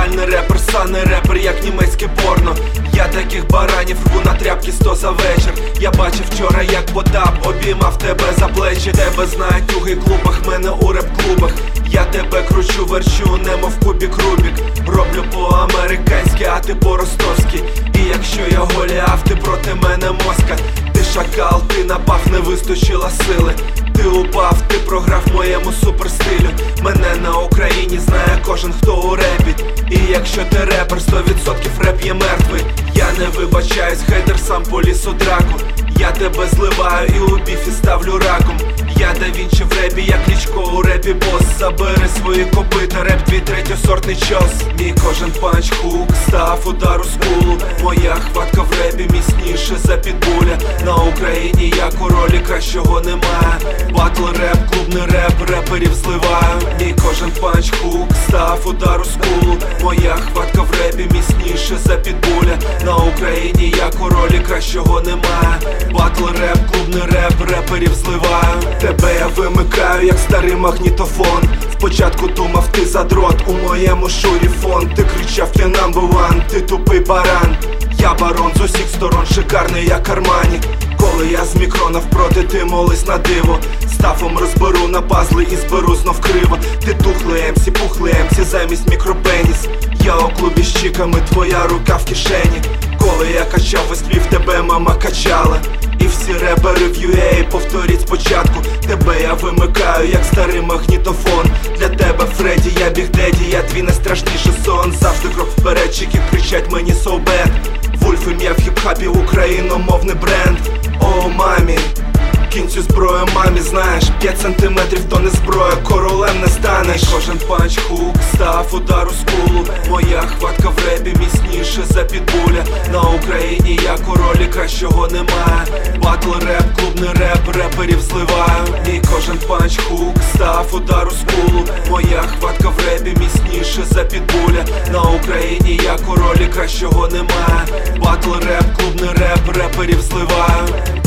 Нормальний репер, саний репер, як німецьке порно. Я таких баранів рву на тряпки 100 за вечір. Я бачив вчора, як Потап обіймав тебе за плечі. Тебе знають у гей-клубах, мене у реп-клубах. Я тебе кручу, верчу, немов кубік Рубік. Роблю по-американськи, а ти по-ростовськи. І якщо я Голіаф, ти проти мене моська. Ти шакал, ти напав, не вистачило сили. Ти упав, ти програв моєму суперстилю. Мене на Україні знає кожен, хто у репі. І якщо ти репер, 100% реп є мертвий. Я не вибачаюсь, хейтер сам поліз у драку. Я тебе зливаю і у біфі ставлю раком. Я Да Вінчі в репі, як Кличко у репі бос. Забери свої копита, реп твій третьосортний час. Мій кожен панч хук став удар у скулу. Моя хватка в репі міцніше за підбуля. На Україні я король і кращого немає. Батл реп, клубний реп, реперів зливаю. Мій кожен панч хук став удар у скулу. Моя хватка в репі міцніше за підбуля. На Україні я король і кращого немає. Батл реп, клубний реп, реперів зливаю. Тебе я вимикаю, як старий магнітофон. Спочатку думав, ти задрот, у моєму шурі фон. Ти кричав, я number one, ти тупий баран. Я барон з усіх сторон, шикарний як Армані. Коли я з мікрона впроти, ти молись на диво. Ставом розберу на пазли і зберу знов криво. Ти тухлий емсі, пухлий емсі замість мікропеніс. Я у клубі з чіками, твоя рука в кишені. Коли я качав весь Львів, тебе мама качала. І всі репери в UA повторіть спочатку. Тебе я вимикаю, як старий магнітофон. Для тебе, Фредді, я біг деді, я твій найстрашніший сон. Завжди крок вперед, чіки кричать мені so bad. Вульф ім'я в хіп-хапі, україномовний бренд. О, мамі, кинь цю зброю мамі, знаєш, 5 сантиметрів то не зброя, королем не станеш. Кожен панч хук став удар у скулу. Моя хватка в репі міцніше за підбуля. На Україні я король і кращого немає. Батл реп, клубний реп, реперів зливаю. Мій кожен панч хук став удар у скулу. Моя хватка в репі міцніше за підбуля. На Україні я король і кращого немає. Батл реп, клубний реп, реперів зливаю.